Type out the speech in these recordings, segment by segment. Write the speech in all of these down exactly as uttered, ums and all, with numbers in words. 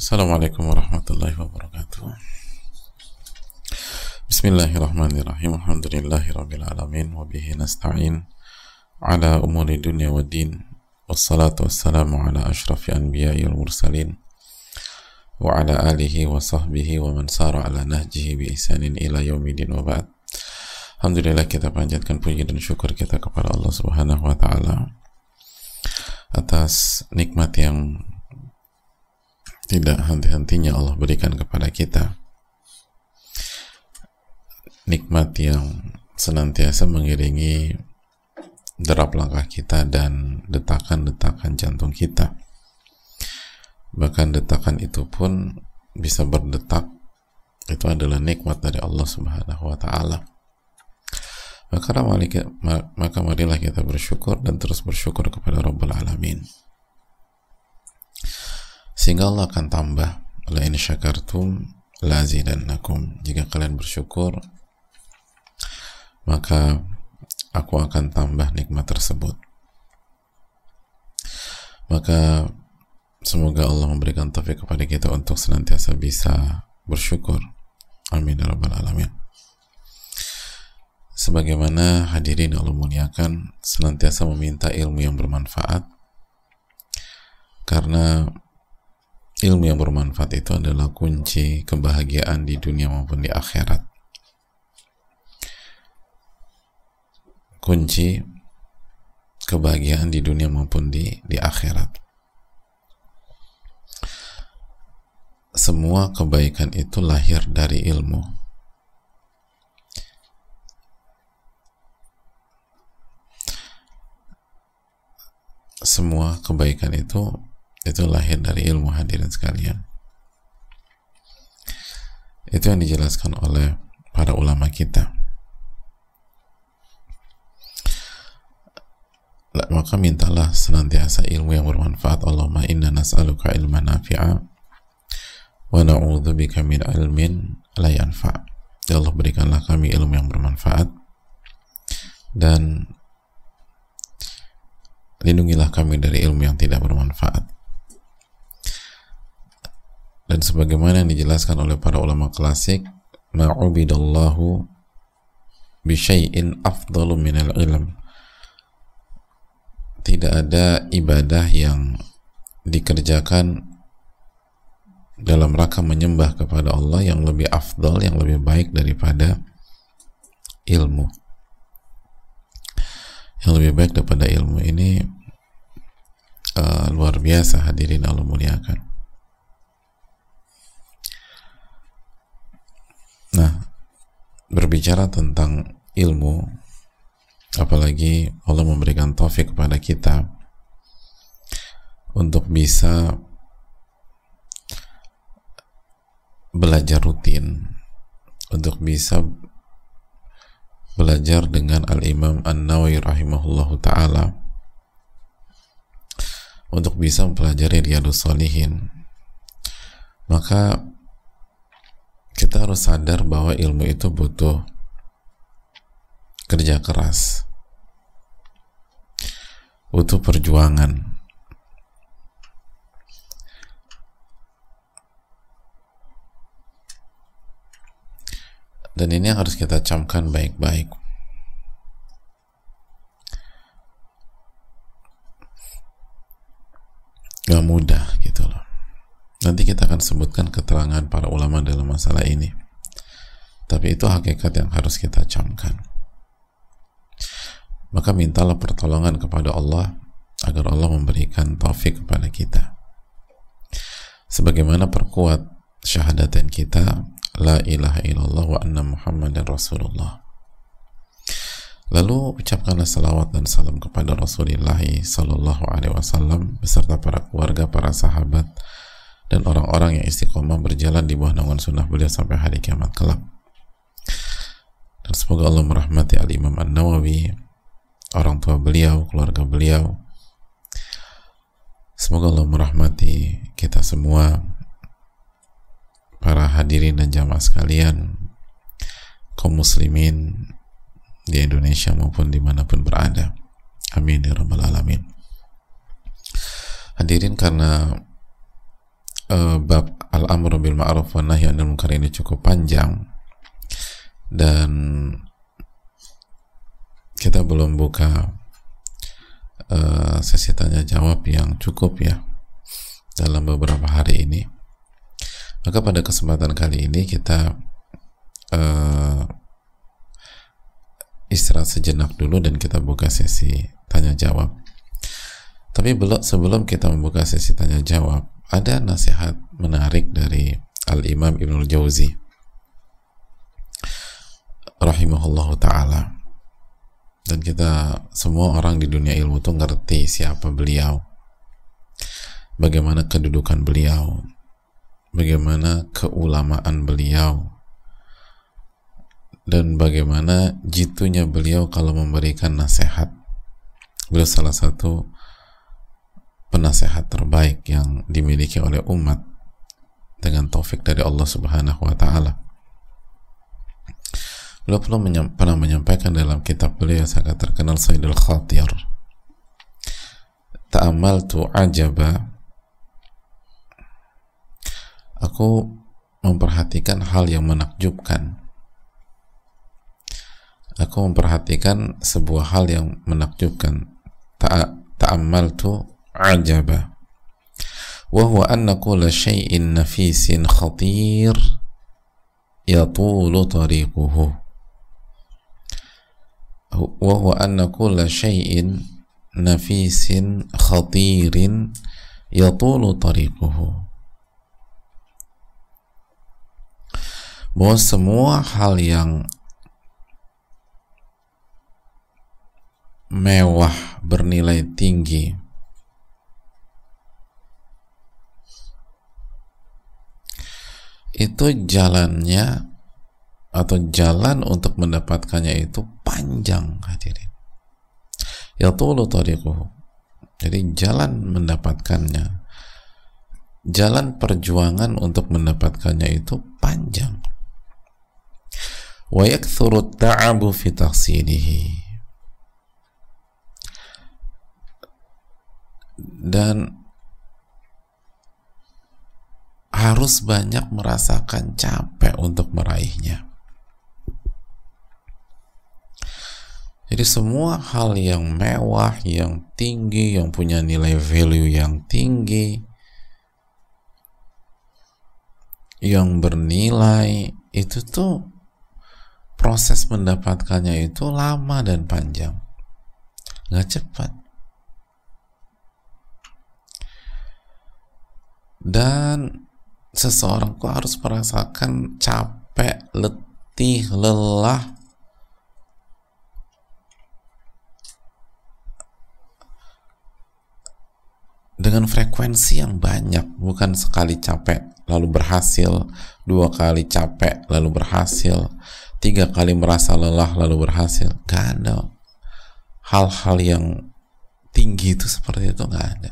Assalamualaikum warahmatullahi wabarakatuh. Bismillahirrahmanirrahim. Alhamdulillahi rabbil alamin wa bihi nasta'in ala umuri dunya waddin. Wassalatu wassalamu ala asyrafil anbiya'i wal mursalin wa ala alihi wa sahbihi wa man sara ala nahjihi bi ihsanin ila yaumidin wa ba'd. Alhamdulillah, kita panjatkan puji dan syukur kita kepada Allah Subhanahu wa taala atas nikmat yang tidak henti-hentinya Allah berikan kepada kita, nikmat yang senantiasa mengiringi derap langkah kita dan detakan-detakan jantung kita. Bahkan detakan itu pun bisa berdetak, itu adalah nikmat dari Allah Subhanahu wa taala. Maka, maka marilah kita bersyukur dan terus bersyukur kepada Rabbul Alamin, sehingga Allah akan tambah. La in syakartum lazidannakum. Jika kalian bersyukur, maka aku akan tambah nikmat tersebut. Maka semoga Allah memberikan taufik kepada kita untuk senantiasa bisa bersyukur. Amin ya rabbal alamin. Sebagaimana hadirin Allah muliakan, senantiasa meminta ilmu yang bermanfaat, karena ilmu yang bermanfaat itu adalah kunci kebahagiaan di dunia maupun di akhirat. Kunci kebahagiaan di dunia maupun di, di akhirat. Semua kebaikan itu lahir dari ilmu. Semua kebaikan itu itu lahir dari ilmu, hadirin sekalian. Itu yang dijelaskan oleh para ulama kita. Maka mintalah senantiasa ilmu yang bermanfaat. Allahumma inna nas'aluka ilman nafi'a wa na'udzubika min ilmin la yanfa'. Ya Allah, berikanlah kami ilmu yang bermanfaat dan lindungilah kami dari ilmu yang tidak bermanfaat. Dan sebagaimana yang dijelaskan oleh para ulama klasik, ma'ubidallahu bisyai'in afdalu minal ilm. Tidak ada ibadah yang dikerjakan dalam rangka menyembah kepada Allah yang lebih afdal, yang lebih baik daripada ilmu. Yang lebih baik daripada ilmu ini uh, luar biasa, hadirin Allah muliakan. Nah, berbicara tentang ilmu, apalagi Allah memberikan taufik kepada kita untuk bisa belajar rutin, untuk bisa belajar dengan Al-Imam An-Nawawi rahimahullahu ta'ala, untuk bisa mempelajari Riyadhus Shalihin, maka kita harus sadar bahwa ilmu itu butuh kerja keras, butuh perjuangan. Dan ini harus kita camkan baik-baik. Gak mudah gitu loh. Nanti kita akan sebutkan keterangan para ulama dalam masalah ini. Tapi itu hakikat yang harus kita camkan. Maka mintalah pertolongan kepada Allah agar Allah memberikan taufik kepada kita. Sebagaimana perkuat syahadatain kita, la ilaha illallah wa anna muhammadan rasulullah. Lalu ucapkanlah salawat dan salam kepada Rasulullah sallallahu alaihi wasallam beserta para keluarga, para sahabat, dan orang-orang yang istiqomah berjalan di bawah naungan sunnah beliau sampai hari kiamat kelak. Dan semoga Allah merahmati Al-Imam An-Nawawi, orang tua beliau, keluarga beliau. Semoga Allah merahmati kita semua, para hadirin dan jamaah sekalian, kaum muslimin di Indonesia maupun dimanapun berada. Amin ya rabbal alamin. Hadirin, karena uh, bab al-amru bil ma'ruf wa nahyi 'anil munkar ini cukup panjang dan kita belum buka uh, sesi tanya jawab yang cukup ya dalam beberapa hari ini. Maka pada kesempatan kali ini kita uh, istirahat sejenak dulu dan kita buka sesi tanya jawab. Tapi belum, sebelum kita membuka sesi tanya jawab, ada nasihat menarik dari Al-Imam Ibnul Jauzi rahimahullahu ta'ala. Dan kita semua orang di dunia ilmu itu ngerti siapa beliau, bagaimana kedudukan beliau, bagaimana keulamaan beliau, dan bagaimana jitunya beliau kalau memberikan nasihat. Beliau salah satu penasehat terbaik yang dimiliki oleh umat dengan taufik dari Allah Subhanahu wa ta'ala. Beliau pernah, menyam, pernah menyampaikan dalam kitab beliau yang sangat terkenal, Sayyidul Khatir, ta'amaltu ajaba, aku memperhatikan hal yang menakjubkan, aku memperhatikan sebuah hal yang menakjubkan. Ta'amaltu ajaba wa huwa anna kulla syai'in nafisin khatir yatulu tariquhu wa huwa anna kulla syai'in nafisin khatirin yatulu tariquhu, bahwa semua hal yang mewah bernilai tinggi itu jalannya atau jalan untuk mendapatkannya itu panjang, hadirin. Yatulu tariquhu, jadi jalan mendapatkannya, jalan perjuangan untuk mendapatkannya itu panjang. Wa yakthuru ta'abu fi tahsilihi, dan harus banyak merasakan capek untuk meraihnya. Jadi semua hal yang mewah, yang tinggi, yang punya nilai value yang tinggi, yang bernilai, itu tuh proses mendapatkannya itu lama dan panjang, nggak cepat. Dan seseorang kok harus merasakan capek, letih, lelah dengan frekuensi yang banyak, bukan sekali capek lalu berhasil, dua kali capek lalu berhasil, tiga kali merasa lelah lalu berhasil. Gak ada hal-hal yang tinggi itu seperti itu, gak ada.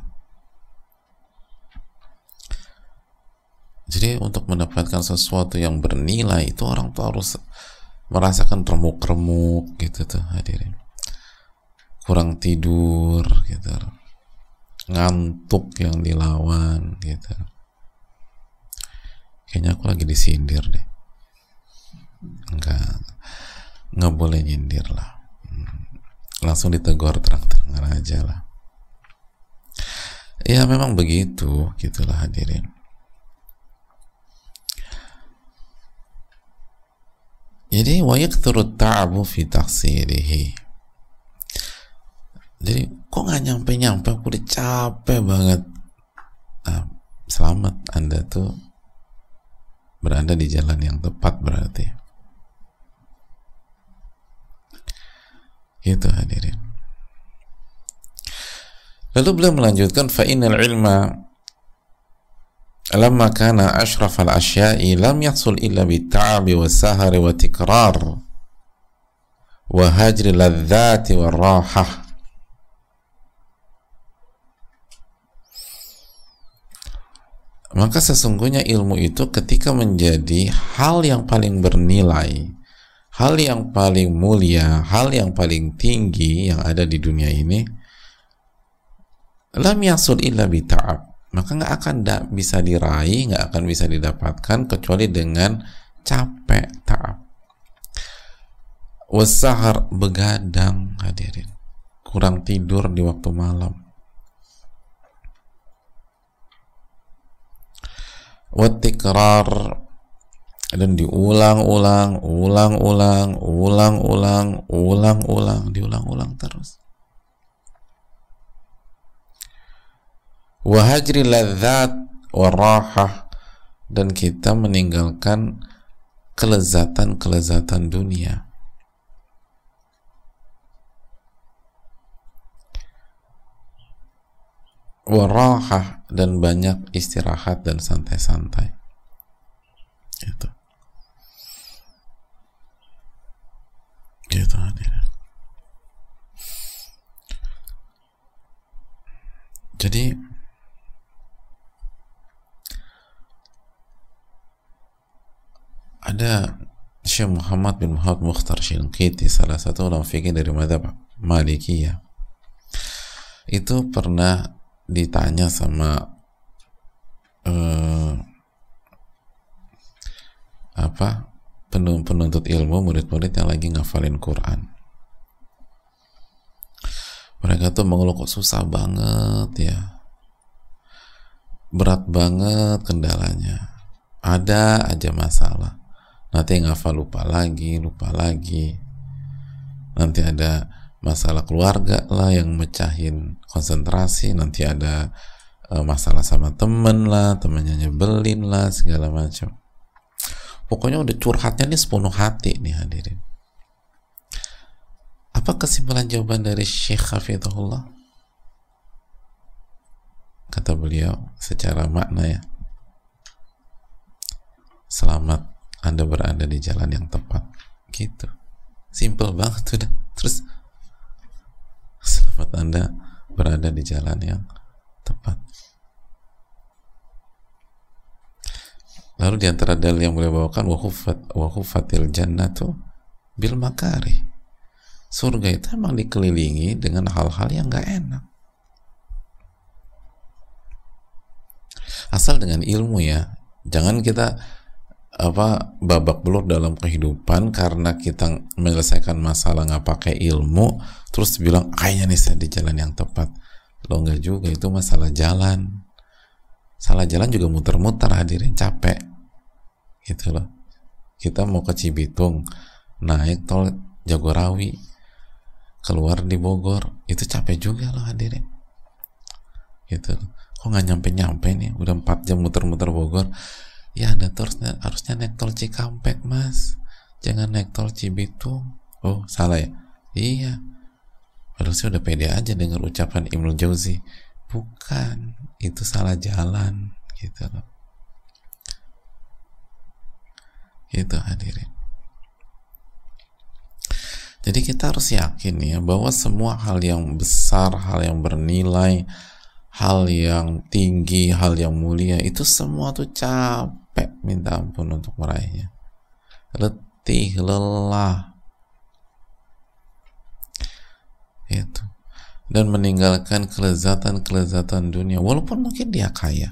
Jadi untuk mendapatkan sesuatu yang bernilai itu orang tuh harus merasakan remuk-remuk gitu tuh, hadirin, kurang tidur gitu, ngantuk yang dilawan gitu. Kayaknya aku lagi disindir deh. Enggak, nggak boleh nyindir lah, langsung ditegur terang-terangan aja lah. Ya memang begitu, gitulah hadirin. Jadi wa yakthuru ta'abu fi tahsilihi. Jadi kok nggak nyampe-nyampe, aku udah capek banget. Nah, selamat, Anda tuh berada di jalan yang tepat berarti. Itu hadirin. Lalu beliau melanjutkan, fa innal ilma lamma kana ashrafal asya'i lam yahsul illa bitta'abi was-sahari wa tikrar wa hajri ladzati war rahah. Maka sesungguhnya ilmu itu ketika menjadi hal yang paling bernilai, hal yang paling mulia, hal yang paling tinggi yang ada di dunia ini, lam yasul illa bita'ab, maka nggak akan da- bisa diraih, nggak akan bisa didapatkan kecuali dengan capek, ta'ab. Wasahar, begadang hadirin, kurang tidur di waktu malam. Wattikrar, dan diulang-ulang, ulang-ulang, ulang-ulang, ulang-ulang, diulang-ulang terus. Wahajri ladzat warahah, dan kita meninggalkan kelezatan-kelezatan dunia. Warahah, dan banyak istirahat dan santai-santai. Gitu. Gitu hadirin. Jadi ada Syekh Muhammad bin Muhammad Mukhtar Shinqiti, salah satu ulama fikih dari mazhab Malikiyah, itu pernah ditanya sama uh, apa penuntut ilmu, murid-murid yang lagi ngafalin Quran. Mereka tuh mengeluh, kok susah banget ya, berat banget kendalanya, ada aja masalah. Nanti ngafal lupa lagi, lupa lagi. Nanti ada masalah keluarga lah yang mecahin konsentrasi. Nanti ada uh, masalah sama temen lah, temennya nyebelin lah, segala macam. Pokoknya udah curhatnya nih sepenuh hati nih hadirin. Apa kesimpulan jawaban dari Syekh Hafizahullah? Kata beliau secara makna ya, selamat Anda berada di jalan yang tepat. Gitu. Simple banget udah. Terus selamat Anda berada di jalan yang tepat. Lalu diantara dalil yang boleh bawakan, wahufat wahufatil jannatu bil makari. Surga itu emang dikelilingi dengan hal-hal yang gak enak. Asal dengan ilmu ya. Jangan kita apa babak belur dalam kehidupan karena kita menyelesaikan masalah nggak pakai ilmu, terus bilang kayaknya nih saya di jalan yang tepat. Lo nggak juga, itu masalah jalan. Salah jalan juga muter-muter hadirin, capek gitu loh. Kita mau ke Cibitung, naik tol Jagorawi, keluar di Bogor, itu capek juga loh hadirin gitu loh. Kok nggak nyampe-nyampe nih, udah empat jam muter-muter Bogor. Ya Anda harusnya, harusnya naik tol Cikampek mas, jangan naik tol Cibitung. Oh salah ya? Iya, harusnya udah pede aja dengar ucapan Ibnu Jauzi. Bukan, itu salah jalan gitu loh. Itu hadirin. Jadi kita harus yakin ya bahwa semua hal yang besar, hal yang bernilai, hal yang tinggi, hal yang mulia, itu semua tuh capek minta ampun untuk meraihnya. Letih, lelah. Itu. Dan meninggalkan kelezatan-kelezatan dunia, walaupun mungkin dia kaya.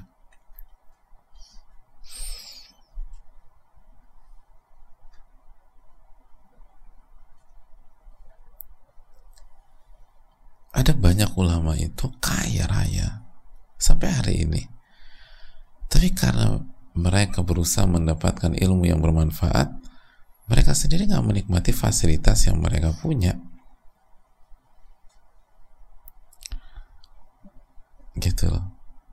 Ada banyak ulama itu kaya raya sampai hari ini, tapi karena mereka berusaha mendapatkan ilmu yang bermanfaat, mereka sendiri nggak menikmati fasilitas yang mereka punya, gitu loh.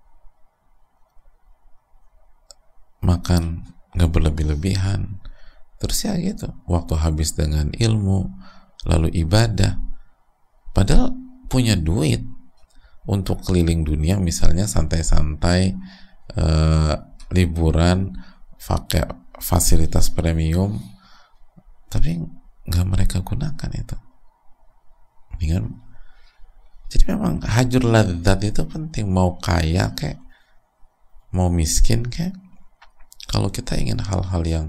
Makan nggak berlebih-lebihan, terus ya gitu, waktu habis dengan ilmu, lalu ibadah, padahal punya duit untuk keliling dunia misalnya, santai-santai, eh, liburan, pakai fasilitas premium, tapi nggak mereka gunakan itu. Mendingan, jadi memang hajur ladzat itu penting, mau kaya kek, mau miskin kek. Kalau kita ingin hal-hal yang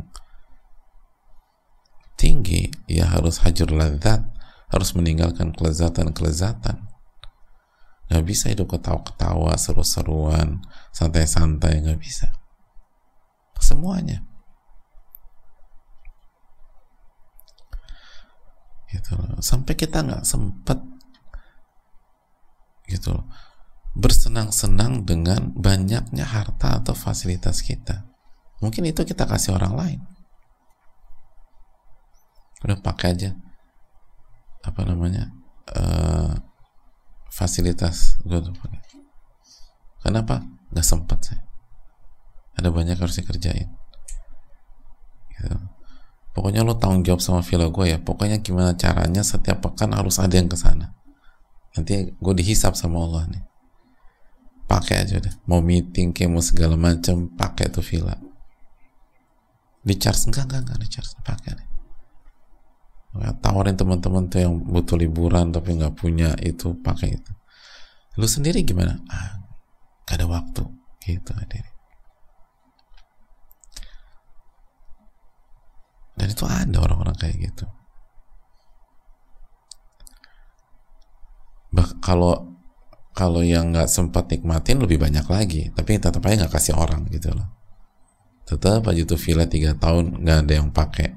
tinggi, ya harus hajur ladzat, harus meninggalkan kelezatan-kelezatan. Nggak bisa hidup ketawa-ketawa, seru-seruan, santai-santai, nggak bisa. Semuanya. Gitu loh. Sampai kita nggak sempet gitu loh, bersenang-senang dengan banyaknya harta atau fasilitas kita. Mungkin itu kita kasih orang lain. Udah pakai aja apa namanya uh, fasilitas gue tuh pakai. Kenapa? Nggak sempat saya. Ada banyak harus dikerjain. Gitu. Pokoknya lo tanggung jawab sama villa gue ya. Pokoknya gimana caranya setiap pekan harus ada yang kesana. Nanti gue dihisap sama Allah nih. Pakai aja deh. Mau meeting, kayak mau segala macam, pakai tuh villa. Di charge enggak enggak enggak di charge, pakai nih. Tawarin teman-teman tuh yang butuh liburan tapi nggak punya itu, pakai itu. Lu sendiri gimana? Ah, gak ada waktu. Gitu hadirin. Dan itu ada orang-orang kayak gitu. Bah, kalau kalau yang nggak sempat nikmatin lebih banyak lagi, tapi tetap aja nggak kasih orang gitu loh. Tetap aja tuh villa tiga tahun nggak ada yang pakai.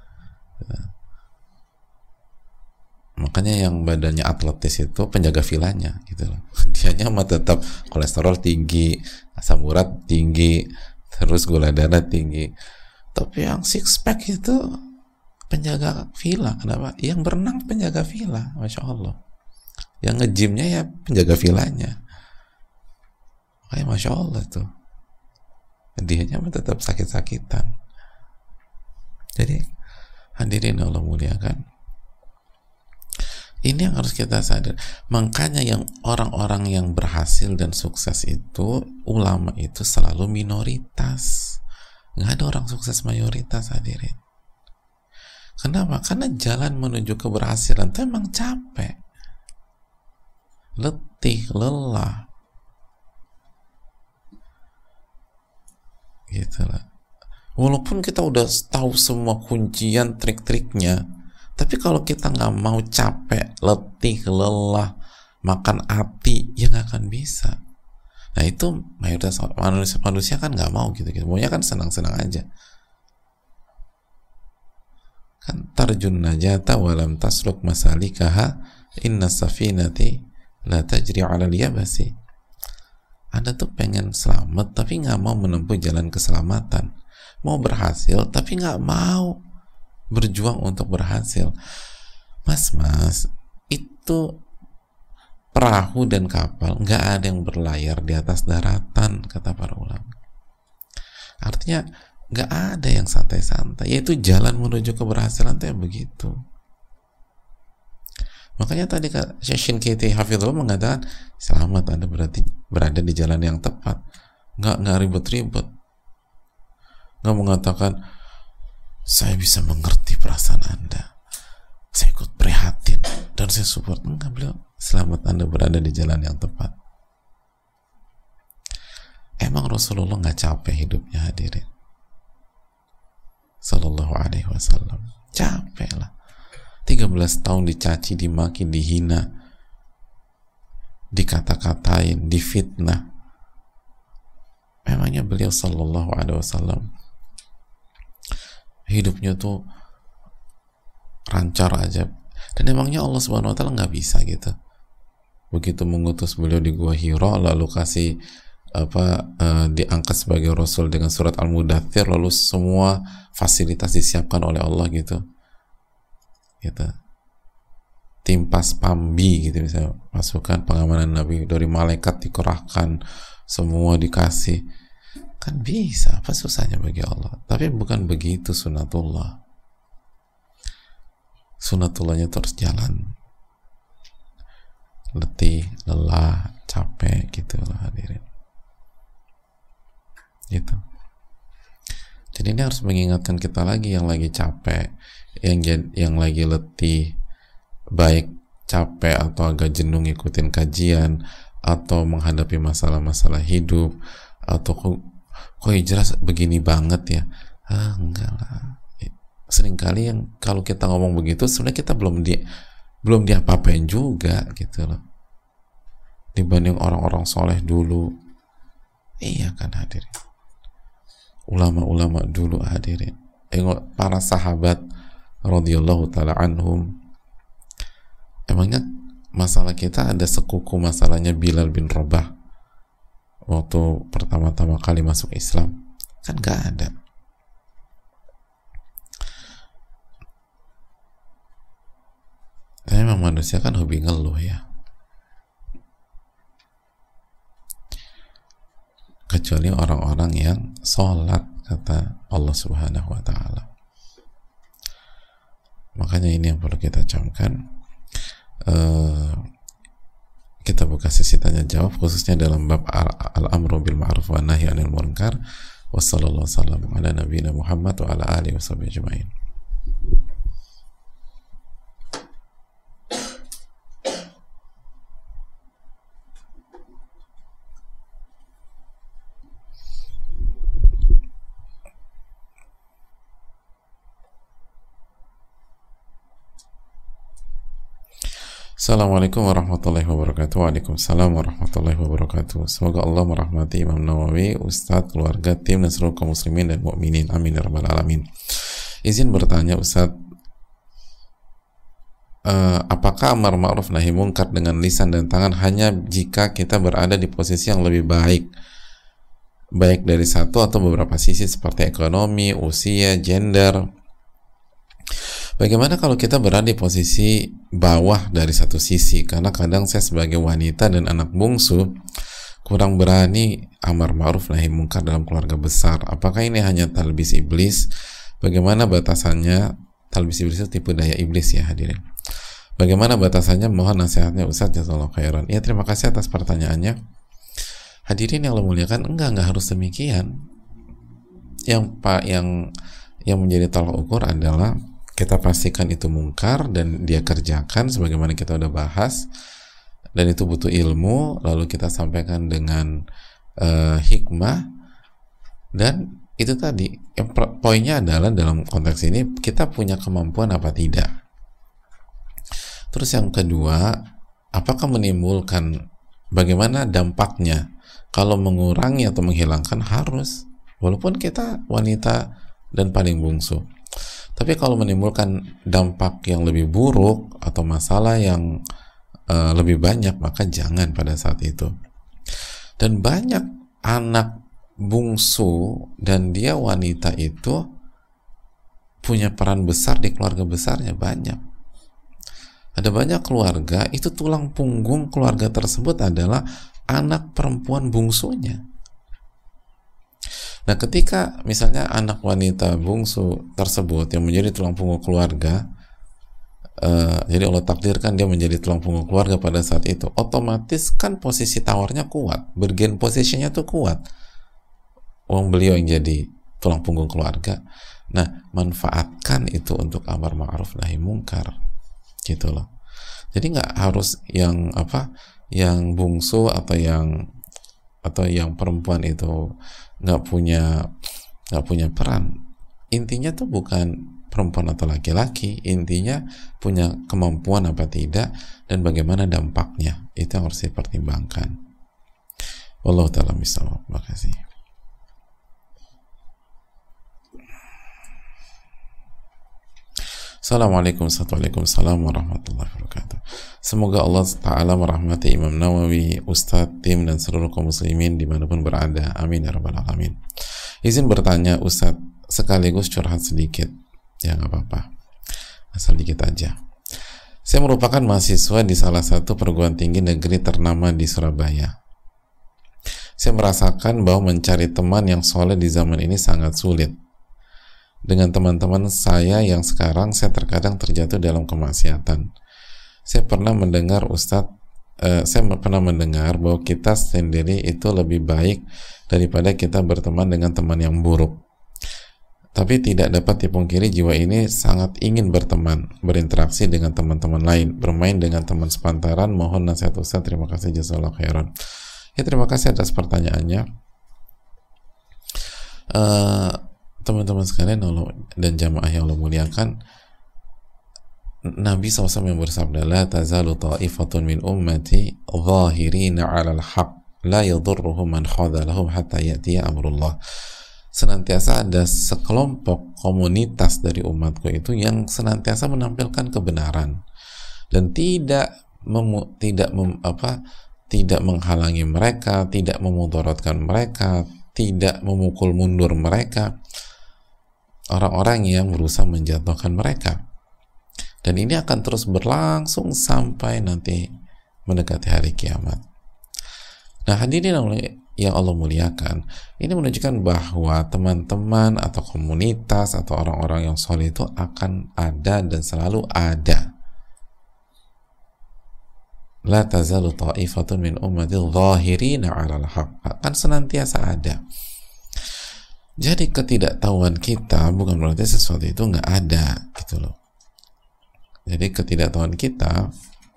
Makanya yang badannya atletis itu penjaga villanya gitu loh. Dianya mah tetap kolesterol tinggi, asam urat tinggi, terus gula darah tinggi. Tapi yang six pack itu penjaga villa. Kenapa? Yang berenang penjaga villa, masya Allah. Yang nge-gymnya ya penjaga villanya. Makanya masya Allah tuh. Dianya mah tetap sakit-sakitan. Jadi hadirin Allah muliakan, ini yang harus kita sadar. Makanya yang orang-orang yang berhasil dan sukses itu, ulama itu selalu minoritas. Nggak ada orang sukses mayoritas hadirin. Kenapa? Karena jalan menuju keberhasilan itu emang capek, letih, lelah, gitu lah. Walaupun kita udah tahu semua kuncian, trik-triknya, tapi kalau kita nggak mau capek, letih, lelah, makan hati, ya nggak akan bisa. Nah itu mayoritas manusia, manusia kan nggak mau gitu, gitu. Maunya kan senang-senang aja. Kan tarjun najata walam tasluk masalikaha inna safinati la tajri ala liyabasi. Anda tuh pengen selamat tapi nggak mau menempuh jalan keselamatan. Mau berhasil tapi nggak mau berjuang untuk berhasil. Mas, mas, itu perahu dan kapal nggak ada yang berlayar di atas daratan, kata para ulama. Artinya nggak ada yang santai-santai, yaitu jalan menuju keberhasilan itu ya begitu. Makanya tadi Kak Syekh Shinqiti Hafizullah mengatakan selamat, Anda berarti berada di jalan yang tepat. Nggak nggak ribut-ribut, nggak mengatakan saya bisa mengerti perasaan Anda, saya ikut prihatin dan saya support. Enggak, beliau selamat, Anda berada di jalan yang tepat. Emang Rasulullah nggak capek hidupnya hadirin Sallallahu alaihi wasallam? Capek lah, tiga belas tahun dicaci, dimaki, dihina, dikata-katain, difitnah. Memangnya beliau Sallallahu alaihi wasallam hidupnya tuh rancar aja? Dan emangnya Allah Subhanahu wa taala nggak bisa gitu? Begitu mengutus beliau di Gua Hira, lalu kasih apa uh, diangkat sebagai rasul dengan surat Al-Mudaththir, lalu semua fasilitas disiapkan oleh Allah gitu. Gitu. Tim pas pambi gitu, misalnya pasukan pengamanan Nabi dari malaikat dikerahkan, semua dikasih. Kan bisa, apa susahnya bagi Allah? Tapi bukan begitu sunatullah. Sunatullahnya terus jalan, letih, lelah, capek gitu lah hadirin. Gitu. Jadi ini harus mengingatkan kita lagi yang lagi capek, yang yang lagi letih, baik capek atau agak jenuh ngikutin kajian atau menghadapi masalah-masalah hidup, atau kok, kok hijrah begini banget ya? Ah, enggak lah. Seringkali yang kalau kita ngomong begitu sebenarnya kita belum di belum diapa-apain juga gitu loh. dibanding orang-orang soleh dulu. Iya kan hadirin, ulama-ulama dulu hadirin, tengok para sahabat radhiyallahu taala anhum. Emangnya masalah kita ada sekuku masalahnya Bilal bin Rabah waktu pertama-tama kali masuk Islam? Kan gak ada. Tapi memang manusia kan hobi ngeluh ya, kecuali orang-orang yang sholat, kata Allah Subhanahu wa ta'ala. Makanya ini yang perlu kita camkan. Uh, kita buka sesi tanya jawab khususnya dalam bab al-amru bil ma'ruf wa nahi 'anil munkar. Wassallallahu wasallam ala nabiyina Muhammad wa ala alihi washabihi ajma'in. Assalamualaikum warahmatullahi wabarakatuh. Waalaikumsalam warahmatullahi wabarakatuh. Semoga Allah merahmati Imam Nawawi, Ustadz, keluarga, tim, dan seluruh kaum muslimin dan mukminin. Amin ya rabbal alamin. Izin bertanya Ustadz, uh, apakah amar ma'ruf nahi munkar dengan lisan dan tangan hanya jika kita berada di posisi yang lebih baik, baik dari satu atau beberapa sisi seperti ekonomi, usia, gender? Bagaimana kalau kita berada di posisi bawah dari satu sisi? Karena kadang saya sebagai wanita dan anak bungsu kurang berani amar ma'ruf nahi munkar dalam keluarga besar. Apakah ini hanya talbis iblis? Bagaimana batasannya? Talbis iblis itu tipe daya iblis ya hadirin. Bagaimana batasannya? Mohon nasihatnya Ustaz, jazakallahu khairan. Ya, terima kasih atas pertanyaannya. Hadirin yang Allah muliakan, enggak enggak harus demikian. Yang pak yang yang menjadi tolak ukur adalah kita pastikan itu mungkar dan dia kerjakan sebagaimana kita udah bahas, dan itu butuh ilmu, lalu kita sampaikan dengan uh, hikmah. Dan itu tadi yang poinnya adalah dalam konteks ini kita punya kemampuan apa tidak. Terus yang kedua, apakah menimbulkan, bagaimana dampaknya? Kalau mengurangi atau menghilangkan harus, walaupun kita wanita dan paling bungsu. Tapi kalau menimbulkan dampak yang lebih buruk atau masalah yang uh, lebih banyak, maka jangan pada saat itu. Dan banyak anak bungsu dan dia wanita itu punya peran besar di keluarga besarnya, banyak. Ada banyak keluarga itu tulang punggung keluarga tersebut adalah anak perempuan bungsunya. Nah, ketika misalnya anak wanita bungsu tersebut yang menjadi tulang punggung keluarga, uh, jadi Allah takdirkan dia menjadi tulang punggung keluarga pada saat itu, otomatis kan posisi tawarnya kuat, bergen posisinya tuh kuat. Uang beliau yang jadi tulang punggung keluarga. Nah, manfaatkan itu untuk amar ma'ruf nahi munkar, gitu loh. Jadi nggak harus yang apa, yang bungsu atau yang atau yang perempuan itu nggak punya nggak punya peran. Intinya tuh bukan perempuan atau laki-laki, intinya punya kemampuan apa tidak dan bagaimana dampaknya, itu yang harus dipertimbangkan. Wallahu ta'ala bishawab. Terima kasih. Assalamualaikum warahmatullahi wabarakatuh. Semoga Allah Ta'ala merahmati Imam Nawawi, Ustadz, tim, dan seluruh kaum muslimin dimanapun berada. Amin ya rabbal alamin. Izin bertanya Ustadz, sekaligus curhat sedikit. Ya nggak apa-apa, asal dikit aja. Saya merupakan mahasiswa di salah satu perguruan tinggi negeri ternama di Surabaya. Saya merasakan bahwa mencari teman yang soleh di zaman ini sangat sulit. Dengan teman-teman saya yang sekarang, saya terkadang terjatuh dalam kemaksiatan. Saya pernah mendengar Ustadz, eh, saya pernah mendengar bahwa kita sendiri itu lebih baik daripada kita berteman dengan teman yang buruk. Tapi tidak dapat dipungkiri jiwa ini sangat ingin berteman, berinteraksi dengan teman-teman lain, bermain dengan teman sepantaran. Mohon nasihat Ustadz. Terima kasih, jazakallahu khairan. Ya, terima kasih atas pertanyaannya. Uh, teman-teman sekalian dan jamaah yang Allah muliakan, Nabi shallallahu alaihi wasallam yang bersabda, la tazalu ta'ifatun min ummati zahirina 'alal haq la yadhurruhum man khadhalahum hatta ya'tiya amrullah. Senantiasa ada sekelompok komunitas dari umatku itu yang senantiasa menampilkan kebenaran dan tidak memu, tidak mem, apa tidak menghalangi mereka, tidak memudaratkan mereka, tidak memukul mundur mereka orang-orang yang berusaha menjatuhkan mereka. Dan ini akan terus berlangsung sampai nanti mendekati hari kiamat. Nah, hadirin yang Allah muliakan, ini menunjukkan bahwa teman-teman atau komunitas atau orang-orang yang soleh itu akan ada dan selalu ada. La tazalu ta'ifatun min ummati zahirina 'alal haq, akan senantiasa ada. Jadi ketidaktahuan kita bukan berarti sesuatu itu nggak ada, gitu loh. Jadi ketidaktahuan kita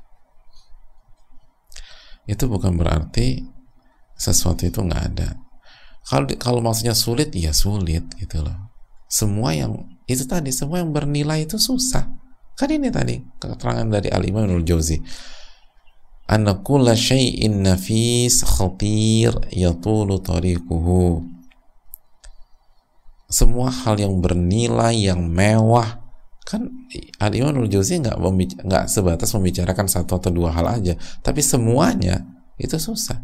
itu bukan berarti sesuatu itu nggak ada. Kalau kalau maksudnya sulit, ya sulit, gitu loh. Semua yang itu tadi, semua yang bernilai itu susah. Kan ini tadi keterangan dari Al-Imam Ibnul Jauzi. Anna kulla syai'in nafis khatir yatulu tariquhu. Semua hal yang bernilai, yang mewah, kan Al-Imam Ibnul Jauzi nggak nggak sebatas membicarakan satu atau dua hal aja, tapi semuanya itu susah.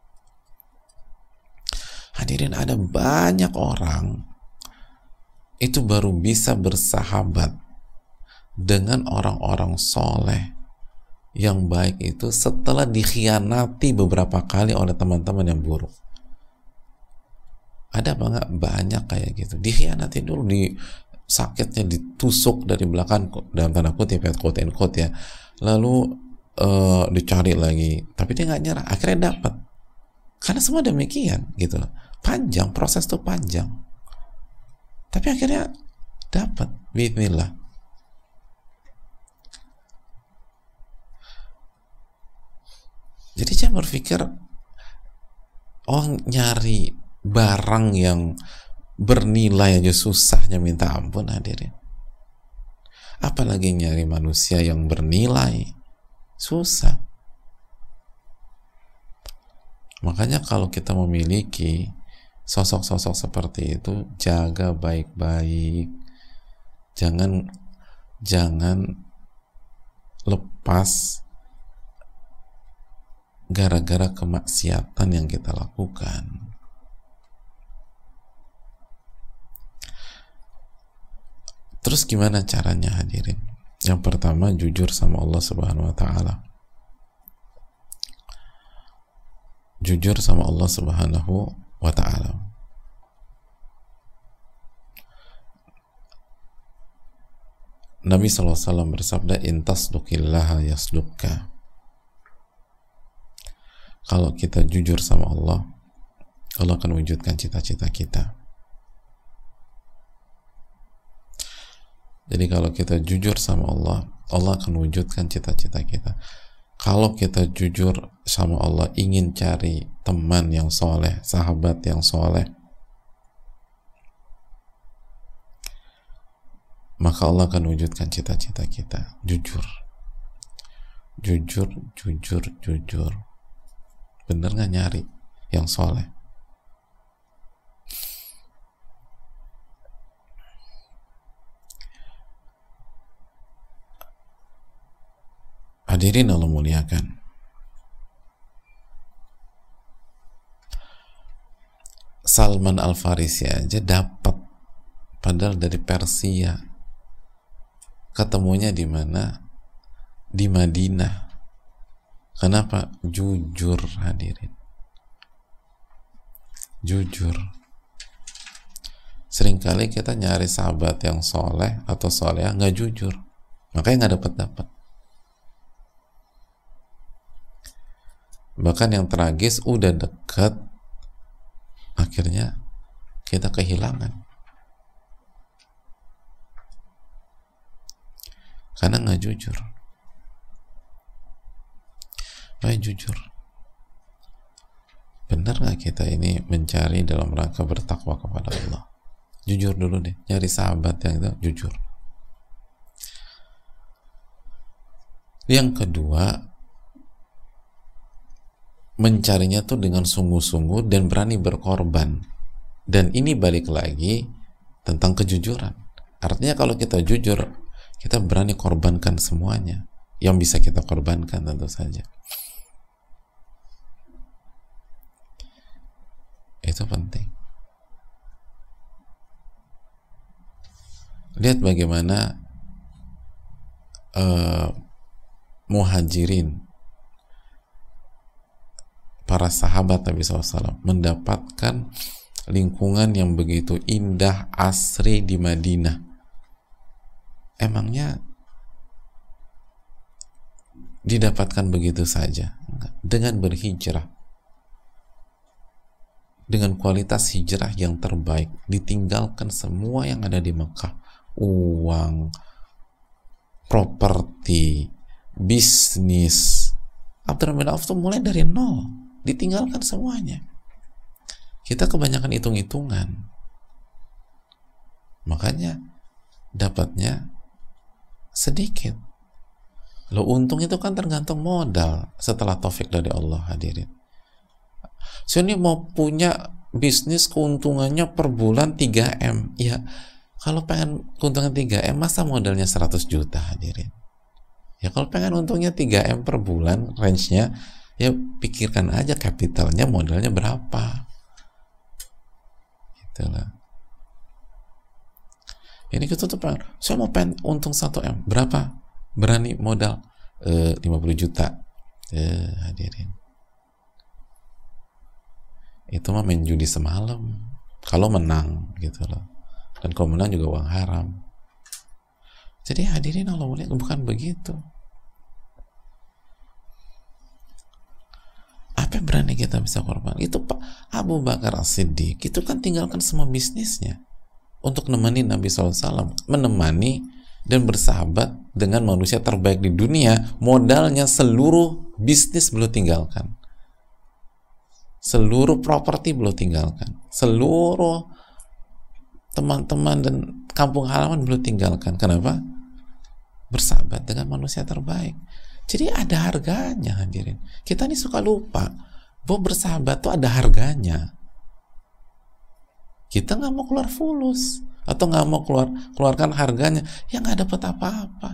Hadirin, ada banyak orang itu baru bisa bersahabat dengan orang-orang soleh yang baik itu setelah dikhianati beberapa kali oleh teman-teman yang buruk. Ada banget banyak kayak gitu, dikhianati dulu, di sakitnya ditusuk dari belakang dalam tanda kutip ya, quote and quote ya, lalu uh, dicari lagi, tapi dia nggak nyerah, akhirnya dapat. Karena semua demikian, gitu loh. Panjang, proses tuh panjang, tapi akhirnya dapat, bismillah. Jadi jangan berpikir oh nyari barang yang bernilai aja susahnya minta ampun, hadirin. Apalagi nyari manusia yang bernilai, susah. Makanya kalau kita memiliki sosok-sosok seperti itu, jaga baik-baik. Jangan jangan lepas gara-gara kemaksiatan yang kita lakukan. Terus gimana caranya, hadirin? Yang pertama, jujur sama Allah Subhanahu wa taala. Jujur sama Allah Subhanahu wa taala. Nabi sallallahu alaihi wasallam bersabda, "In tasduqillaha yasdukka." Kalau kita jujur sama Allah, Allah akan wujudkan cita-cita kita. Jadi kalau kita jujur sama Allah, Allah akan wujudkan cita-cita kita. Kalau kita jujur sama Allah, ingin cari teman yang soleh, sahabat yang soleh, maka Allah akan wujudkan cita-cita kita. Jujur, jujur, jujur, jujur. Bener nggak nyari yang soleh? Hadirin Allah muliakan. Salman Al-Farisi aja dapat, padahal dari Persia. Ketemunya di mana? Di Madinah. Kenapa? Jujur, hadirin. Jujur. Seringkali kita nyari sahabat yang soleh atau soleh nggak jujur, makanya nggak dapat-dapat. Bahkan yang tragis, udah dekat, akhirnya kita kehilangan karena nggak jujur. Baik, jujur. Benar nggak kita ini mencari dalam rangka bertakwa kepada Allah? Jujur dulu deh, nyari sahabat yang itu jujur. Yang kedua, mencarinya tuh dengan sungguh-sungguh dan berani berkorban. Dan ini balik lagi tentang kejujuran. Artinya kalau kita jujur, kita berani korbankan semuanya yang bisa kita korbankan, tentu saja. Itu penting. Lihat bagaimana uh, muhajirin, para sahabat Nabi shallallahu alaihi wasallam, mendapatkan lingkungan yang begitu indah, asri di Madinah. Emangnya didapatkan begitu saja? Dengan berhijrah, dengan kualitas hijrah yang terbaik, ditinggalkan semua yang ada di Mekah, uang, properti, bisnis. Abdurrahman bin Auf itu mulai dari nol, ditinggalkan semuanya. Kita kebanyakan hitung-hitungan, makanya dapatnya sedikit. Lo untung itu kan tergantung modal setelah taufik dari Allah, hadirin. So ini mau punya bisnis keuntungannya per bulan tiga M, ya kalau pengen keuntungan tiga M masa modalnya seratus juta, hadirin. Ya kalau pengen untungnya tiga M per bulan range-nya, ya pikirkan aja kapitalnya, modalnya berapa. Gitulah. Ini kita tuh pengen, saya mau pengen untung satu M, berapa? Berani modal e, lima puluh juta. Eh, hadirin. Itu mah main judi semalam. Kalau menang gitu loh. Dan kalau menang juga uang haram. Jadi hadirin Allah mulia, bukan begitu. Apa yang berani kita bisa korban? Itu Pak Abu Bakar As-Siddiq itu kan tinggalkan semua bisnisnya untuk nemenin Nabi shallallahu alaihi wasallam, menemani dan bersahabat dengan manusia terbaik di dunia. Modalnya seluruh bisnis belum tinggalkan, seluruh properti belum tinggalkan, seluruh teman-teman dan kampung halaman belum tinggalkan. Kenapa? Bersahabat dengan manusia terbaik. Jadi ada harganya, hadirin. Kita ini suka lupa bahwa bersahabat tuh ada harganya. Kita nggak mau keluar fulus atau nggak mau keluar keluarkan harganya, ya nggak dapat apa-apa.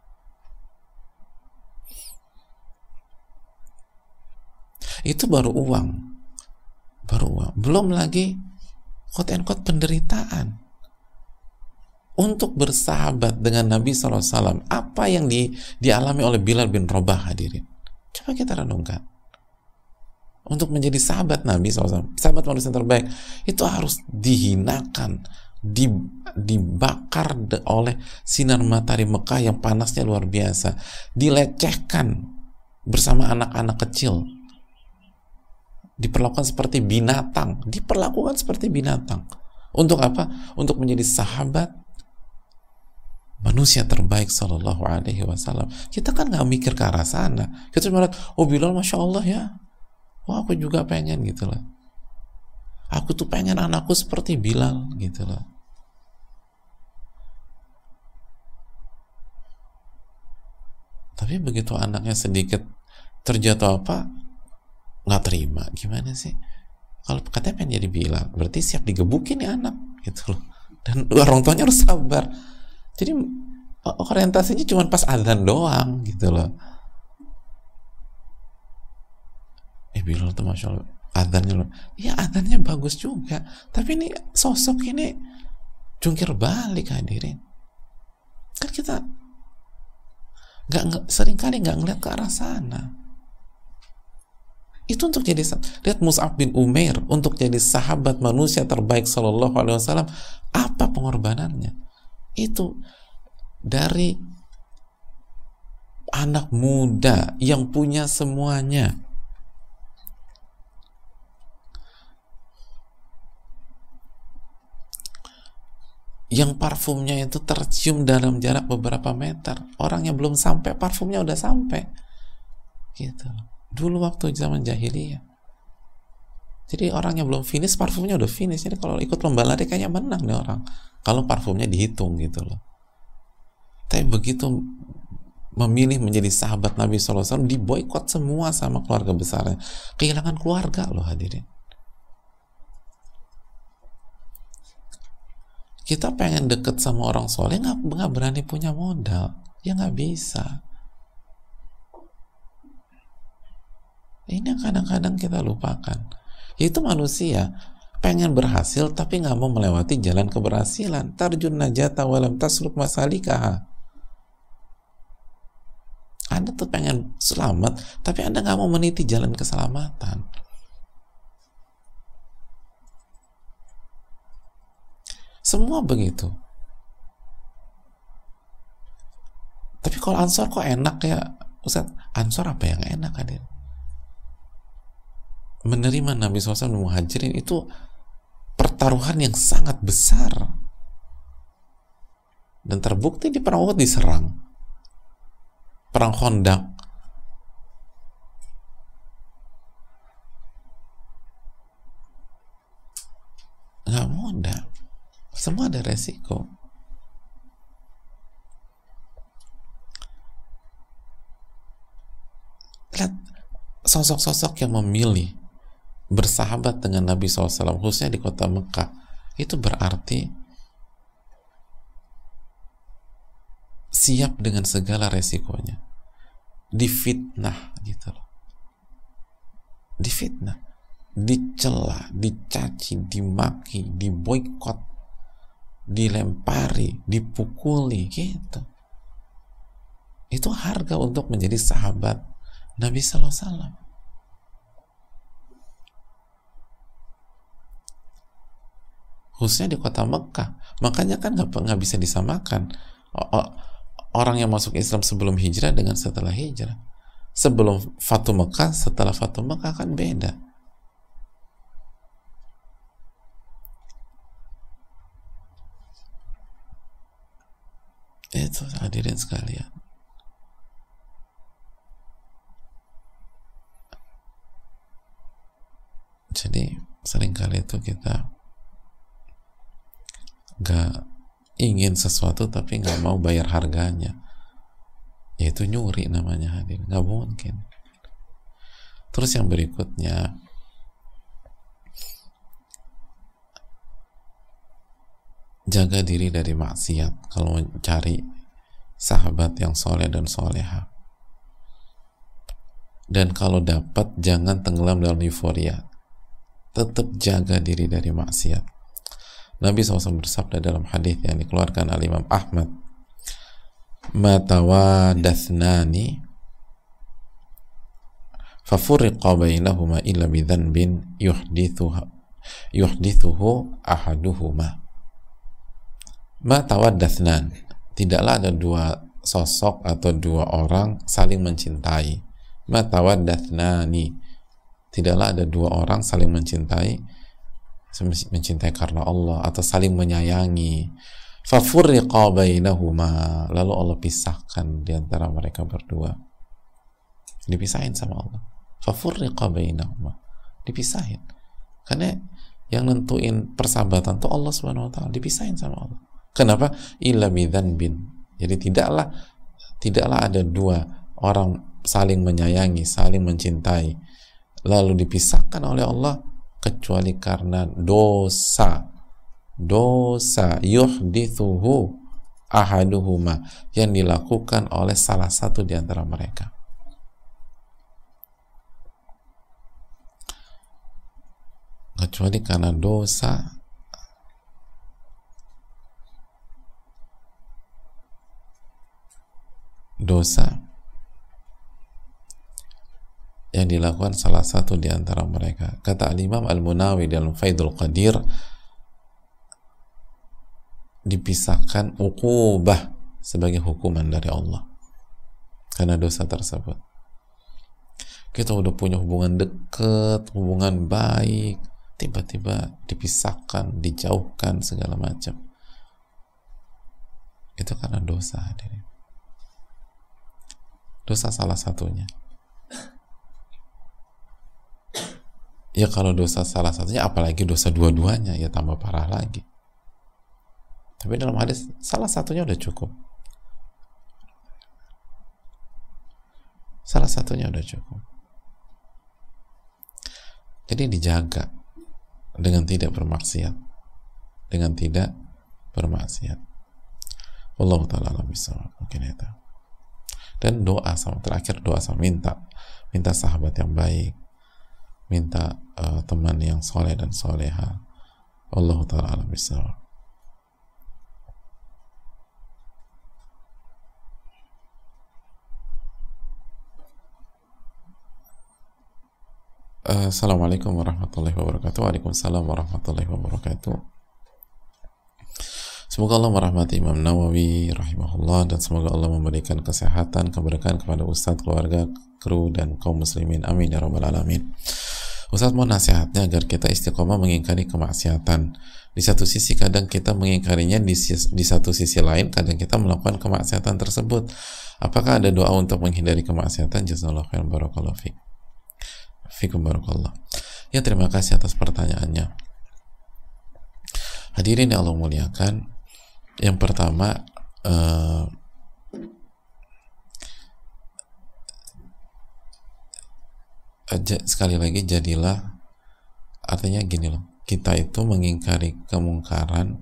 Itu baru uang, baru uang. Belum lagi quote and quote penderitaan. Untuk bersahabat dengan Nabi shallallahu alaihi wasallam, apa yang di, dialami oleh Bilal bin Rabah, hadirin. Coba kita renungkan. Untuk menjadi sahabat Nabi shallallahu alaihi wasallam, sahabat manusia terbaik, itu harus dihinakan, dibakar oleh sinar matahari Mekah yang panasnya luar biasa, dilecehkan bersama anak-anak kecil, diperlakukan seperti binatang, diperlakukan seperti binatang. Untuk apa? Untuk menjadi sahabat manusia terbaik sallallahu alaihi wasallam. Kita kan nggak mikir ke arah sana. Kita cuma lihat, oh Bilal masya Allah ya, wah aku juga pengen gitu loh. Aku tuh pengen anakku seperti Bilal gitu loh. Tapi begitu anaknya sedikit terjatuh apa, nggak terima. Gimana sih? Kalau katanya pengen jadi Bilal, berarti siap digebukin ya anak gitu loh. Dan orang tuanya harus sabar. Jadi orientasinya cuma pas azan doang gitu loh. Eh Bilal tuh masya Allah azannya loh. Ya azannya bagus juga, tapi ini sosok ini jungkir balik, hadirin. Kan kita nggak seringkali nggak ngeliat ke arah sana. Itu untuk jadi, lihat Mus'ab bin Umair untuk jadi sahabat manusia terbaik sallallahu alaihi wasallam, apa pengorbanannya? Itu dari anak muda yang punya semuanya, yang parfumnya itu tercium dalam jarak beberapa meter, orangnya belum sampai, parfumnya udah sampai gitu. Dulu waktu zaman jahiliyah, jadi orangnya belum finish, parfumnya udah finish. Jadi kalau ikut lomba lari kayaknya menang nih orang, kalau parfumnya dihitung gitu loh. Tapi begitu memilih menjadi sahabat Nabi shallallahu alaihi wasallam diboikot semua sama keluarga besarnya. Kehilangan keluarga loh hadirin. Kita pengen deket sama orang soleh, nggak nggak berani punya modal, ya nggak bisa. Ini yang kadang-kadang kita lupakan. Itu manusia pengen berhasil tapi nggak mau melewati jalan keberhasilan. Tarjun najata walam tasluk masalikaha. Anda tuh pengen selamat, tapi Anda nggak mau meniti jalan keselamatan. Semua begitu. Tapi kalau Ansor kok enak ya, Ustaz? Ansor apa yang enak hadir? Menerima Nabi shallallahu alaihi wasallam Muhajirin itu pertaruhan yang sangat besar. Dan terbukti di perang Uhud diserang. Perang Khandaq. Nggak mudah. Semua ada resiko. Lihat sosok-sosok yang memilih bersahabat dengan Nabi shallallahu alaihi wasallam khususnya di kota Mekah, itu berarti siap dengan segala resikonya, difitnah gitu loh, difitnah, dicela, dicaci, dimaki, diboikot, dilempari, dipukuli gitu. Itu harga untuk menjadi sahabat Nabi sallallahu alaihi wasallam. Khususnya di kota Mekah. Makanya kan nggak bisa disamakan orang yang masuk Islam sebelum hijrah dengan setelah hijrah. Sebelum Fatu Mekah, setelah Fatu Mekah kan beda. Itu hadirin sekalian. Jadi seringkali itu kita gak ingin sesuatu tapi gak mau bayar harganya, yaitu nyuri namanya hadirin. Gak mungkin. Terus yang berikutnya, jaga diri dari maksiat kalau mencari sahabat yang soleh dan soleha. Dan kalau dapat jangan tenggelam dalam euforia, tetap jaga diri dari maksiat. Nabi shallallahu alaihi wasallam bersabda dalam hadis yang dikeluarkan oleh Imam Ahmad, "Ma tawadathnani fafurriqa bainahuma illa bidhanbin yuhdithuha yuhdithuhu ahaduhuma." Ma tawadathnan, tidaklah ada dua sosok atau dua orang saling mencintai. Ma tawadathnani, tidaklah ada dua orang saling mencintai, mencintai karena Allah atau saling menyayangi. Fafurriqa bainahuma, lalu Allah pisahkan di antara mereka berdua. Dipisahin sama Allah. Fafurriqa bainahuma, dipisahin. Karena yang nentuin persahabatan itu Allah Subhanahu wa taala, dipisahin sama Allah. Kenapa? Illa bidzanbin. Jadi tidaklah tidaklah ada dua orang saling menyayangi, saling mencintai lalu dipisahkan oleh Allah kecuali karena dosa. Dosa yuhdithuhu ahaduhuma, yang dilakukan oleh salah satu di antara mereka. Kecuali karena dosa dosa yang dilakukan salah satu di antara mereka. Kata Al-Imam Al-Munawi dalam Faidul Qadir, dipisahkan uqubah sebagai hukuman dari Allah karena dosa tersebut. Kita udah punya hubungan dekat, hubungan baik, tiba-tiba dipisahkan, dijauhkan, segala macam. Itu karena dosa hadirin. Dosa salah satunya. Ya kalau dosa salah satunya, apalagi dosa dua-duanya, ya tambah parah lagi. Tapi dalam hadis salah satunya udah cukup. Salah satunya udah cukup. Jadi dijaga dengan tidak bermaksiat, dengan tidak bermaksiat. Wallahu ta'ala alam bisawab. Mungkin itu. Dan doa sama terakhir, doa sama minta, minta sahabat yang baik, minta uh, teman yang soleh dan soleha. Wallahu ta'ala alam bisawab. Assalamualaikum warahmatullahi wabarakatuh. Waalaikumsalam warahmatullahi wabarakatuh. Semoga Allah merahmati Imam Nawawi rahimahullah, dan semoga Allah memberikan kesehatan, keberkahan kepada Ustadz, keluarga, kru, dan kaum muslimin. Amin ya rabbal alamin. Ustadz mau nasihatnya agar kita istiqomah mengingkari kemaksiatan. Di satu sisi kadang kita mengingkarinya, di, di satu sisi lain kadang kita melakukan kemaksiatan tersebut. Apakah ada doa untuk menghindari kemaksiatan? Jazakallahu khairan, barakallahu fiik. Fikum barakallah. Ya, terima kasih atas pertanyaannya. Hadirin yang Allah muliakan, yang pertama uh, sekali lagi jadilah, artinya gini loh, kita itu mengingkari kemungkaran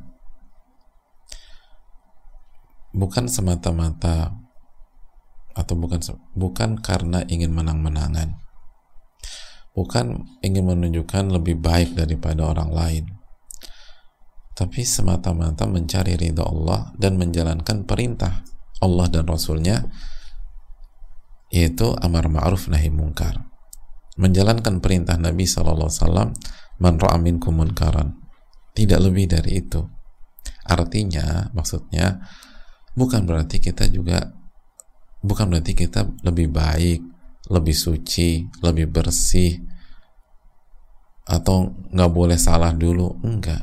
bukan semata-mata atau bukan bukan karena ingin menang-menangan, bukan ingin menunjukkan lebih baik daripada orang lain, tapi semata-mata mencari ridha Allah dan menjalankan perintah Allah dan Rasulnya, yaitu amar ma'ruf nahi mungkar, menjalankan perintah Nabi shallallahu alaihi wasallam, man ra'a minkum munkaran, tidak lebih dari itu. Artinya, maksudnya bukan berarti kita juga bukan berarti kita lebih baik, lebih suci, lebih bersih, atau nggak boleh salah dulu, enggak.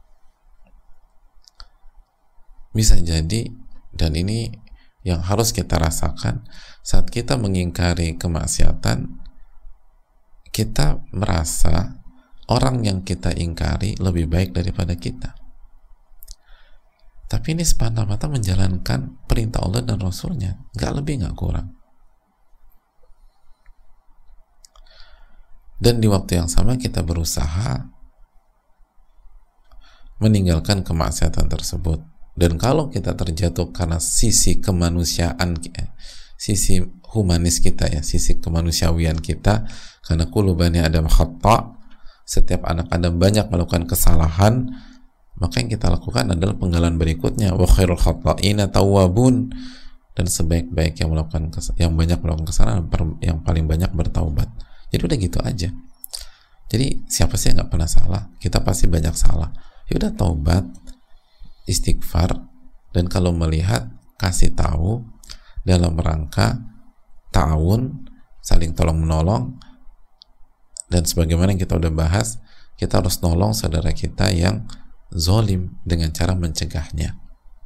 Bisa jadi, dan ini yang harus kita rasakan, saat kita mengingkari kemaksiatan, kita merasa orang yang kita ingkari lebih baik daripada kita. Tapi ini semata-mata menjalankan perintah Allah dan Rasulnya, nggak lebih nggak kurang. Dan di waktu yang sama kita berusaha meninggalkan kemaksiatan tersebut. Dan kalau kita terjatuh karena sisi kemanusiaan, sisi humanis kita ya, sisi kemanusiawian kita, karena kullu bani Adam khata', setiap anak Adam banyak melakukan kesalahan, maka yang kita lakukan adalah penggalan berikutnya, wa khairul khata'ina tawwabun, dan sebaik-baik yang melakukan yang banyak melakukan kesalahan, yang paling banyak bertaubat. Jadi udah gitu aja. Jadi siapa sih yang nggak pernah salah? Kita pasti banyak salah. Ya udah, taubat, istighfar, dan kalau melihat kasih tahu dalam rangka ta'awun, saling tolong menolong, dan sebagaimana yang kita udah bahas, kita harus nolong saudara kita yang zolim dengan cara mencegahnya.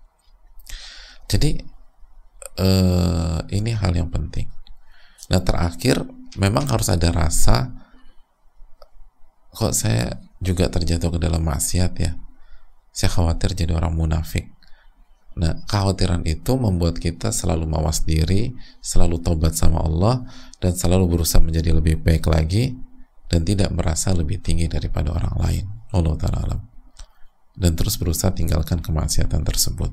Jadi eh, ini hal yang penting. Nah, terakhir memang harus ada rasa, kok saya juga terjatuh ke dalam maksiat ya, saya khawatir jadi orang munafik. Nah, kekhawatiran itu membuat kita selalu mawas diri, selalu taubat sama Allah, dan selalu berusaha menjadi lebih baik lagi, dan tidak merasa lebih tinggi daripada orang lain. Allah ta'ala alam. Dan terus berusaha tinggalkan kemaksiatan tersebut.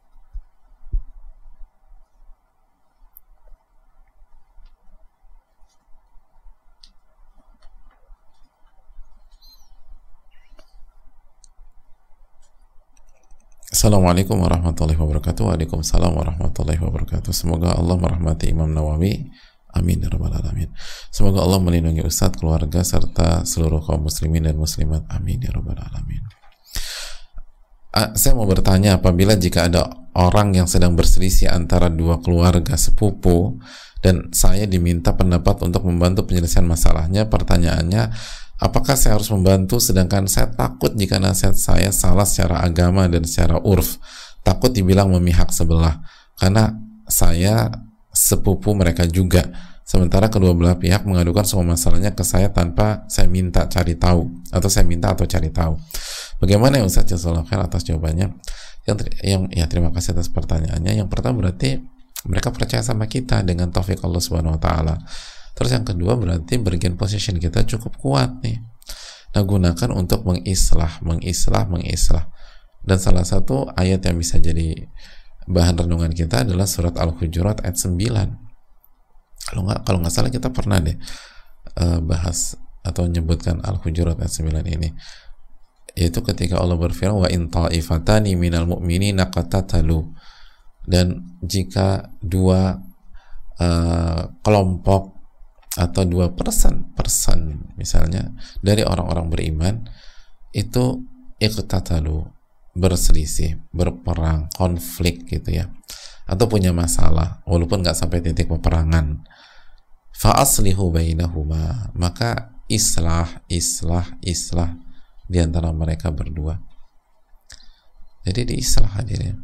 Assalamualaikum warahmatullahi wabarakatuh. Waalaikumsalam warahmatullahi wabarakatuh. Semoga Allah merahmati Imam Nawawi. Amin ya rabbal alamin. Semoga Allah melindungi Ustadz, keluarga, serta seluruh kaum muslimin dan muslimat. Amin ya rabbal alamin. Saya mau bertanya, apabila jika ada orang yang sedang berselisih antara dua keluarga sepupu dan saya diminta pendapat untuk membantu penyelesaian masalahnya, pertanyaannya, apakah saya harus membantu sedangkan saya takut jika nasihat saya salah secara agama dan secara urf, takut dibilang memihak sebelah karena saya sepupu mereka juga, sementara kedua belah pihak mengadukan semua masalahnya ke saya tanpa saya minta cari tahu atau saya minta atau cari tahu. Bagaimana ya Ustaz? Jazakallahu khair atas jawabannya. Yang, yang ya terima kasih atas pertanyaannya. Yang pertama berarti Mereka percaya sama kita dengan taufik Allah Subhanahu wa taala. Terus yang kedua berarti bergen position kita cukup kuat nih. Nah, gunakan untuk mengislah, mengislah, mengislah. Dan salah satu ayat yang bisa jadi bahan renungan kita adalah surat Al-Hujurat ayat sembilan. Kalau nggak kalau nggak salah kita pernah deh uh, bahas atau menyebutkan Al-Hujurat ayat sembilan ini. Yaitu ketika Allah berfirman, wa in ta'ifatani minal mu'minina qatatalu, dan jika dua uh, kelompok atau dua persen persen misalnya dari orang-orang beriman itu iqtatalu, berselisih, berperang, konflik gitu ya, atau punya masalah walaupun nggak sampai titik peperangan, fa aslihu bainahuma, maka islah islah islah di antara mereka berdua. Jadi diislah, hadirin,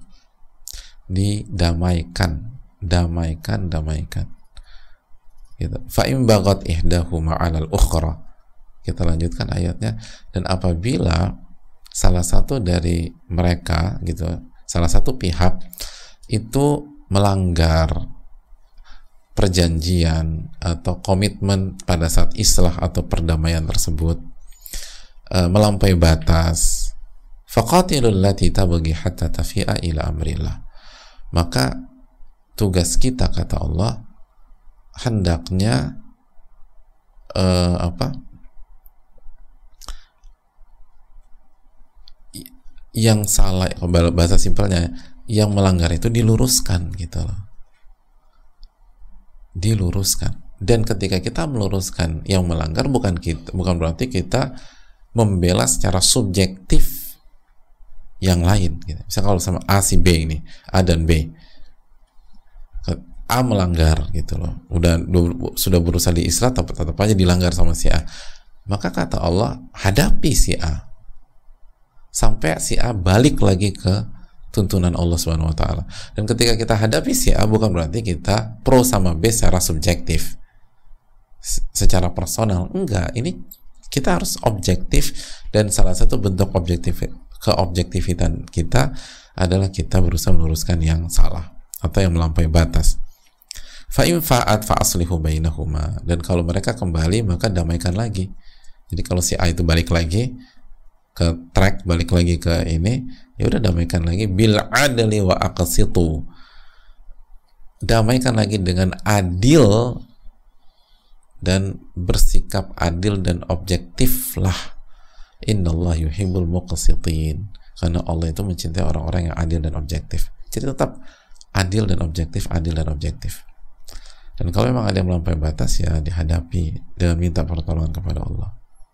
didamaikan, damaikan, damaikan. Gitu. Fa in bagat ihdahuma 'alal ukhra. Kita lanjutkan ayatnya. Dan apabila salah satu dari mereka, gitu, salah satu pihak itu melanggar perjanjian atau komitmen pada saat islah atau perdamaian tersebut, melampaui batas, faqatilul lati tabghi hatta tafi'a ila amrillah, maka tugas kita, kata Allah, hendaknya uh, apa yang salah, bahasa simpelnya, yang melanggar itu diluruskan gitu loh, diluruskan. Dan ketika kita meluruskan yang melanggar, bukan kita, bukan berarti kita membela secara subjektif yang lain gitu. Misalnya kalau sama A si B ini, A dan B, A melanggar gitu loh, udah sudah berusaha diislah tapi tetap aja dilanggar sama si A, maka kata Allah, hadapi si A sampai si A balik lagi ke tuntunan Allah Subhanahu wa taala. Dan ketika kita hadapi si A, bukan berarti kita pro sama B secara subjektif, secara personal, enggak. Ini kita harus objektif, dan salah satu bentuk objektif keobjektifan kita adalah kita berusaha meluruskan yang salah atau yang melampaui batas. Fa in fa'at fa aslihu bainahuma, dan kalau mereka kembali maka damaikan lagi. Jadi kalau si A itu balik lagi ke track, balik lagi ke ini, ya udah damaikan lagi, bil adli wa aqsitu, damaikan lagi dengan adil dan bersikap adil dan objektif lah. Innallah yuhibbul muqsitin, karena Allah itu mencintai orang-orang yang adil dan objektif. Jadi tetap adil dan objektif, adil dan objektif. Dan kalau memang ada yang melampaui batas, ya dihadapi dengan minta pertolongan kepada Allah.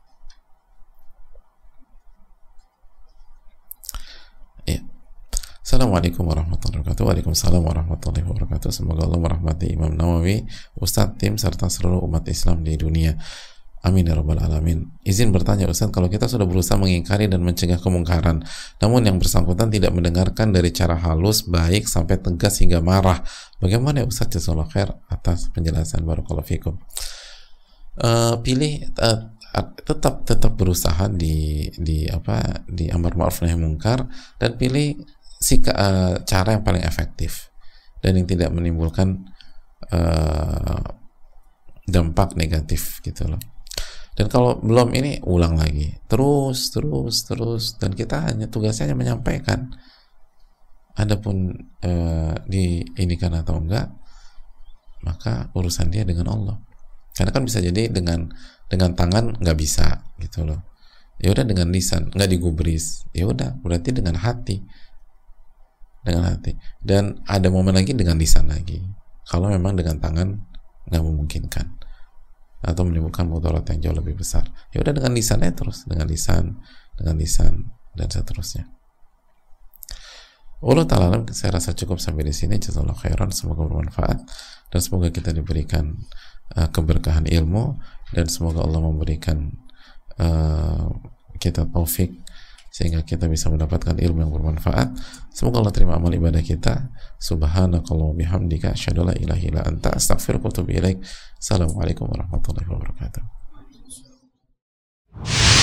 Ya. Assalamualaikum warahmatullahi wabarakatuh. Waalaikumsalam warahmatullahi wabarakatuh. Semoga Allah merahmati Imam Nawawi, Ustadz, tim, serta seluruh umat Islam di dunia. Amin ya rabbal alamin. Izin bertanya Ustadz, kalau kita sudah berusaha mengingkari dan mencegah kemungkaran, namun yang bersangkutan tidak mendengarkan dari cara halus, baik, sampai tegas hingga marah, bagaimana ya Ustadz? Jazakallahu khair atas penjelasan, barakallahu fikum. Uh, pilih uh, tetap tetap berusaha di di apa di amar ma'ruf nahi munkar, dan pilih si uh, cara yang paling efektif dan yang tidak menimbulkan uh, dampak negatif gitu loh. Dan kalau belum ini, ulang lagi terus terus terus, dan kita hanya tugasnya hanya menyampaikan. Adapun uh, di ini kan atau enggak, maka urusan dia dengan Allah. Karena kan bisa jadi dengan dengan tangan nggak bisa gitu loh. Ya udah dengan lisan, nggak digubris. Ya udah berarti dengan hati. Dengan hati. Dan ada momen lagi dengan lisan lagi. Kalau memang dengan tangan nggak memungkinkan atau menimbulkan mudarat yang jauh lebih besar, ya udah dengan lisannya terus, dengan lisan, dengan lisan dan seterusnya. Allah ta'ala alam, saya rasa cukup sampai di sini. Jazakallahu khairan, semoga bermanfaat dan semoga kita diberikan uh, keberkahan ilmu, dan semoga Allah memberikan uh, kita taufik sehingga kita bisa mendapatkan ilmu yang bermanfaat. Semoga Allah terima amal ibadah kita. Subhanakallah bihamdika asyhadu la ilaha illa anta astaghfiruka wa atubu ilaik. Assalamualaikum warahmatullahi wabarakatuh.